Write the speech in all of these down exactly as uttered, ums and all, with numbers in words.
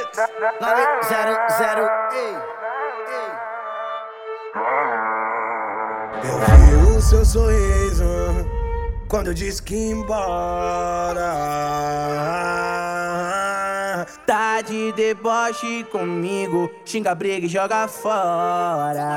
nove zero zero. Ei, ei. Eu vi o seu sorriso quando eu disse que ia embora. Tá de deboche comigo, xinga, briga e joga fora.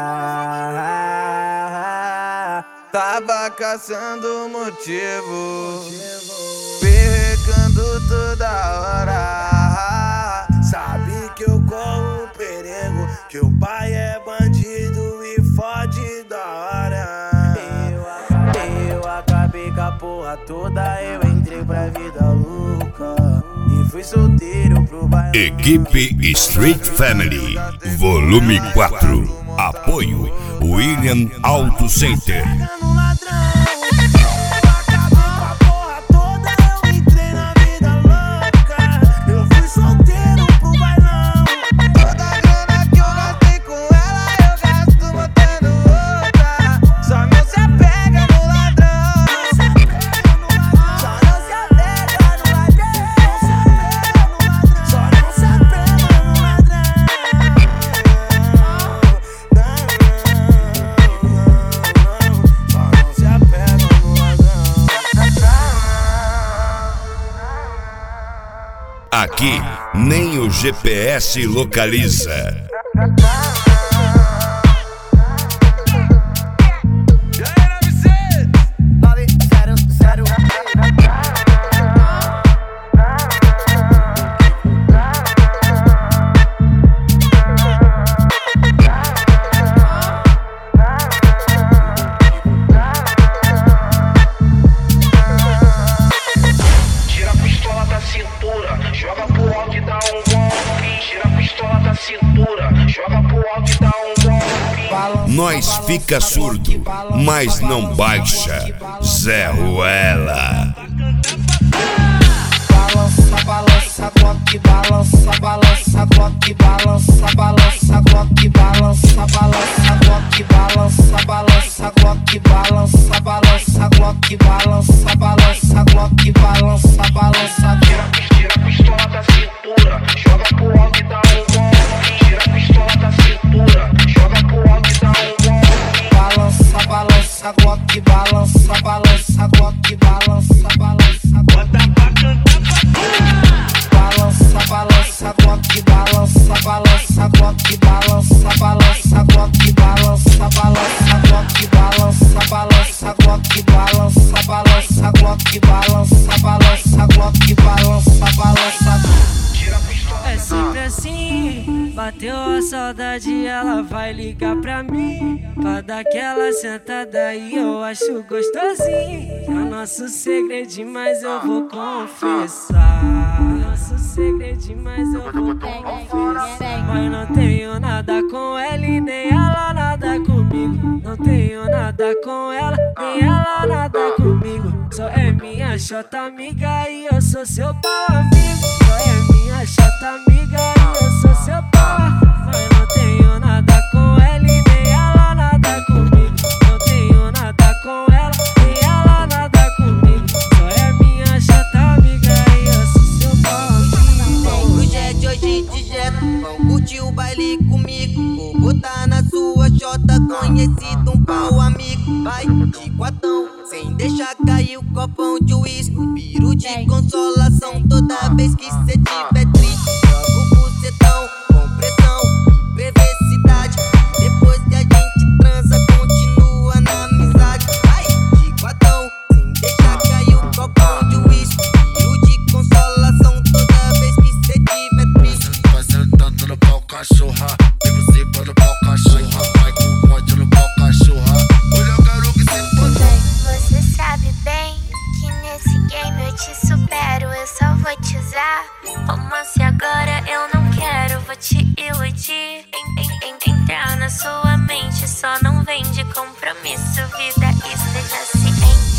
Tava caçando motivo, perrecando toda hora. Sabe que eu corro perigo, que o pai é bandido e fode da hora. Eu, eu acabei com a porra toda, eu entrei pra vida louca e fui solteiro pro bairro. Equipe Street Family, volume quatro. Apoio William Auto Center. Aqui nem o G P S localiza. Joga pro alto e dá um golpe. Tira a pistola da cintura. Joga pro alto e dá um golpe. Nós fica surdo, mas não baixa. Zé Ruela. Balança, balança, Glock, balança, balança, Glock, balança, balança, Glock, balança, balança, Glock, balança, balança, Glock, balança, balança, Glock, balança, balança, Glock, balança, balança. Tira a pistola da cintura, joga pro alto e dá um golpe. Tira a pistola da cintura, joga pro alto e dá um golpe. Balança, balança, Glock, balança, balança, Glock, balança, balança. Bota pra cantar. Balança, balança, Glock, balança, balança, Glock, balança, balança, Glock, balança, balança, Glock, balança, balança, Glock, balança, balança, Glock, balança, balança, Glock, balança, balança. É sempre assim, bateu a saudade, ela vai ligar pra mim, pra dar aquela sentada e eu acho gostosinho. É o nosso segredinho, mas eu vou confessar. Nosso segredinho, mas eu vou confessar. Mas não tenho nada com ela e nem ela nada comigo. Não tenho nada com ela, nem ela nada comigo. Só é minha chota amiga e eu sou seu pau amigo. Só é minha chota amiga e eu sou seu pau. Mas não tenho nada com ela e nem ela nada comigo. Não tenho nada com ela, nem ela nada comigo. Só é minha chota amiga e eu sou seu pau amigo. Vem pro jet hoje de jet, vão curtir o baile comigo. Vou botar na sua chota, conhecido um pau amigo. Vai de quatão, sem deixar cair o copão de uísque. Viro de consolação toda vez que cê tiver triste. Jogo o bucetão com pressão e perversidade. Depois que a gente transa, continua na amizade. Vai de quatão, sem deixar cair o copão de uísque. Viro de consolação toda vez que cê tiver triste. Vai sentando no pau, cachorra. Vem por cima no pau, cachorra. Vai com ódio no pau, cachorra. Olha o garoto que se pode. Você sabe bem que nesse game eu te supero. Eu só vou te usar. Romance agora eu não quero, vou te iludir. En, en, en, entrar na sua mente, só não vem de compromisso. Vida, esteja ciente.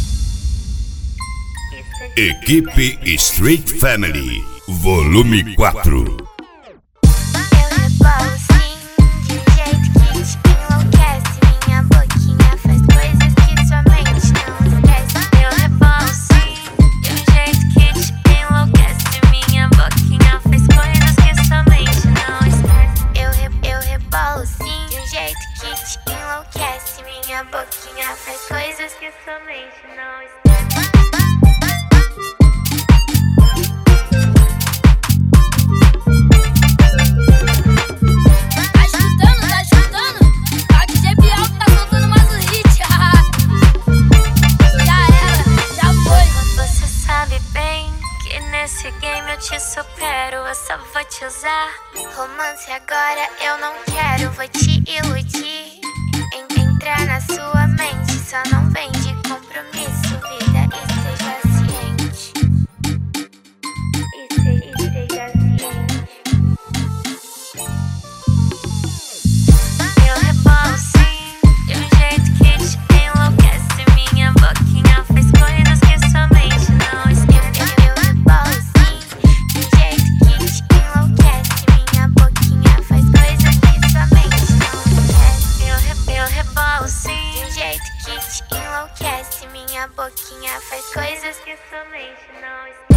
Equipe Street Family, volume quatro. Eu rebolo sim, de um jeito que te enlouquece. Minha boquinha faz coisas que sua mente não esquece. Eu rebolo sim, de um jeito que te enlouquece. Minha boquinha faz coisas que sua supero, eu só vou te usar. Romance agora eu não quero, vou te iludir. En entrar na sua mente, só não vem de compromisso, vida, esteja ciente. Esteja, esteja ciente. Eu rebolo sim, de um jeito que te enlouquece. Minha boquinha faz coisas que sua mente não esquece. Eu rebolo sim, de um jeito que te enlouquece. Minha boquinha faz coisas que sua mente não esquece. Eu, re eu rebolo sim, de um jeito que te enlouquece. Minha boquinha faz coisas que sua mente não esquece.